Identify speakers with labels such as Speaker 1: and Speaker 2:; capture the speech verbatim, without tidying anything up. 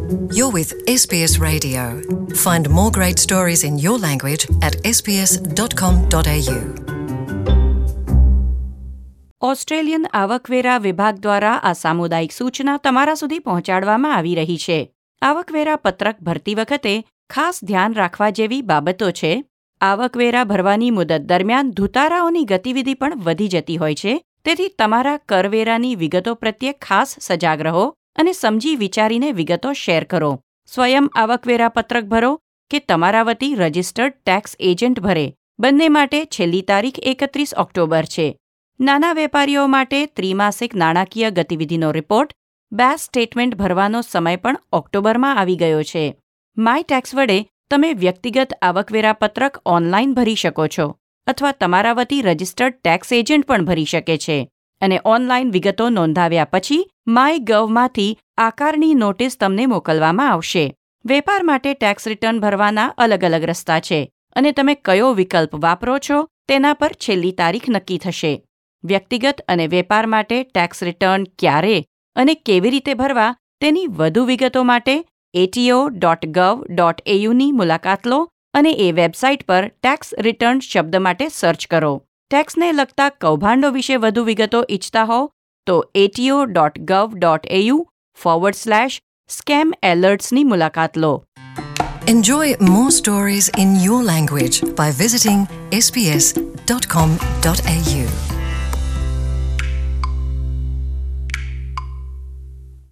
Speaker 1: You're with S B S Radio. Find more great stories in your language at s b s dot com dot a u.
Speaker 2: Australian આવકવેરા વિભાગ દ્વારા આ સામુદાયિક સૂચના તમારા સુધી પહોંચાડવામાં આવી રહી છે. આવકવેરા પત્રક ભરતી વખતે ખાસ ધ્યાન રાખવા જેવી બાબતો છે. આવકવેરા ભરવાની મુદત દરમિયાન ધુતારાઓની ગતિવિધિ પણ વધી જતી હોય છે, તેથી તમારા કરવેરાની વિગતો પ્રત્યે ખાસ સજાગ રહો અને સમજી વિચારીને વિગતો શેર કરો. સ્વયં આવકવેરા પત્રક ભરો કે તમારા વતી રજિસ્ટર્ડ ટેક્સ એજન્ટ ભરે, બંને માટે છેલ્લી તારીખ એકત્રીસ ઓક્ટોબર છે. નાના વેપારીઓ માટે ત્રિમાસિક નાણાકીય ગતિવિધિનો રિપોર્ટ, બેસ સ્ટેટમેન્ટ ભરવાનો સમય પણ ઓક્ટોબરમાં આવી ગયો છે. માય ટેક્સ વડે તમે વ્યક્તિગત આવકવેરા પત્રક ઓનલાઈન ભરી શકો છો અથવા તમારા વતી રજિસ્ટર્ડ ટેક્સ એજન્ટ પણ ભરી શકે છે અને ઓનલાઈન વિગતો નોંધાવ્યા પછી માય ગવમાંથી આકારની નોટિસ તમને મોકલવામાં આવશે. વેપાર માટે ટેક્સ રિટર્ન ભરવાના અલગ અલગ રસ્તા છે અને તમે કયો વિકલ્પ વાપરો છો તેના પર છેલ્લી તારીખ નક્કી થશે. વ્યક્તિગત અને વેપાર માટે ટેક્સ રિટર્ન ક્યારે અને કેવી રીતે ભરવા તેની વધુ વિગતો માટે A T O dot gov dot A U ની મુલાકાત લો અને એ વેબસાઇટ પર ટેક્સ રિટર્ન શબ્દ માટે સર્ચ કરો. ટેક્સને લગતા કૌભાંડો વિશે વધુ વિગતો ઈચ્છતા હોવ તો A T O dot gov dot A U forward slash scam એલર્ટ્સની મુલાકાત લો.
Speaker 1: Enjoy more stories in your language by visiting s b s dot com dot a u.